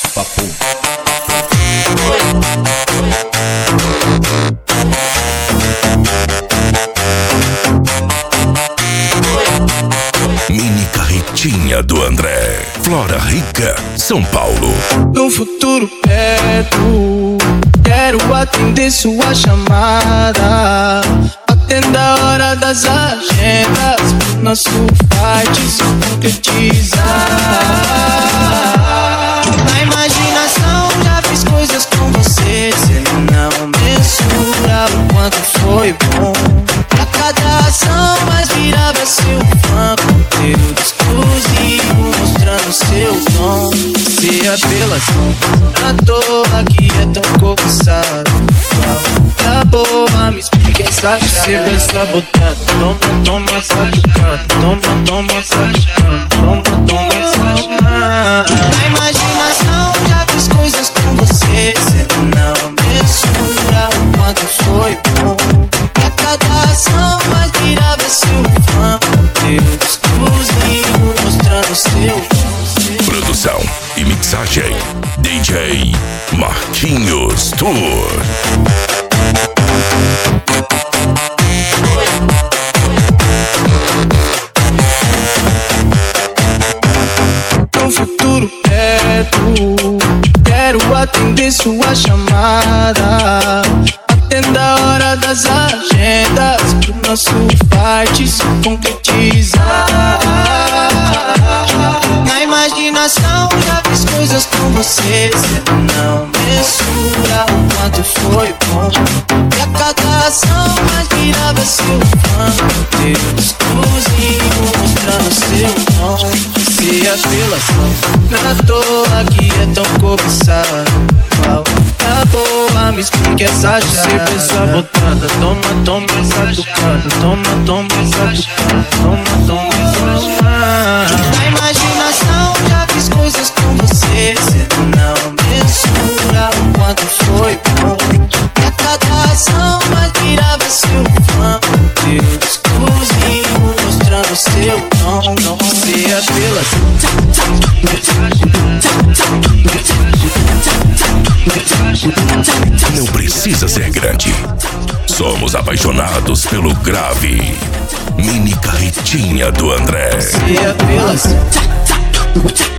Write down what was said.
Papo. Mini carretinha do André, Flora Rica, São Paulo. No futuro perto, quero atender sua chamada. Atenda a hora das agendas, pro nosso fight se concretizar. Na imaginação já fiz coisas com você, cê não mensura o quanto foi bom. A cada ação mais virava seu fã, conteúdo exclusivo mostrando seu dom. Se apelação à toa que é tão cobiçado, tá boa, me explica essa chave. Você vai sabotar, toma, toma, sabotar. Toma, toma, sabotar. Toma, toma, sabotar. Na imaginação já fiz coisas com você, cê não mensura o quanto foi bom. A cada ação mais virava seu fã, conteúdo exclusivo mostrando seu dom. Produção e mixagem DJ Marquinhos Tour. No futuro perto, quero atender sua chamada. Atenda a hora das agendas, pro nosso fight se concretizar. Na imaginação já fiz coisas com você, cê não mensura o quanto foi bom. E a cada ação mais virava seu fã, conteúdo exclusivo mostrando seu dom. Se apelação na toa que é tão cobiçado, tá boa, me explica essa chave. Você foi sabotada, toma, toma essa tocada. Toma, toma essa tocada. Toma, toma essa tocada. Na imaginação já fiz coisas com você, cê não mensura o quanto foi bom. E a cada ação mais virava seu fã, conteúdo exclusivo mostrando seu dom. Se apelação não precisa ser grande, somos apaixonados pelo grave. Mini carretinha do André. se apelação